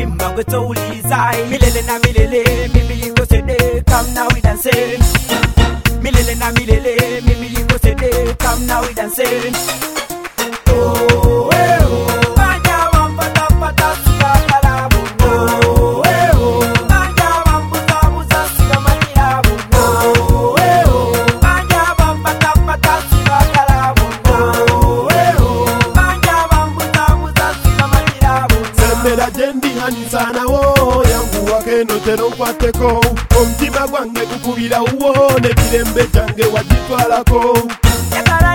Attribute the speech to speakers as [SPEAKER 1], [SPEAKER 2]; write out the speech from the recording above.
[SPEAKER 1] mutima gwe towuliriza. Milele na milele mimi yingo sede, come now we dance. Milele na milele mimi yingo sede, come now we dance. Oh, eh, oh. Banya wambata pata siga kalabu. Oh, eh, oh. Banya wambuza buza siga maniabu. Oh, eh, oh. Banya wambata pata siga kalabu. Oh, eh, oh. Banya wambuza buza siga maniabu.
[SPEAKER 2] Sembera jendi hanisana wo yangu wakeno tero kwateko. Omtima gwange kukubira uwo ne kirembe change wajitwalako.
[SPEAKER 1] Yakala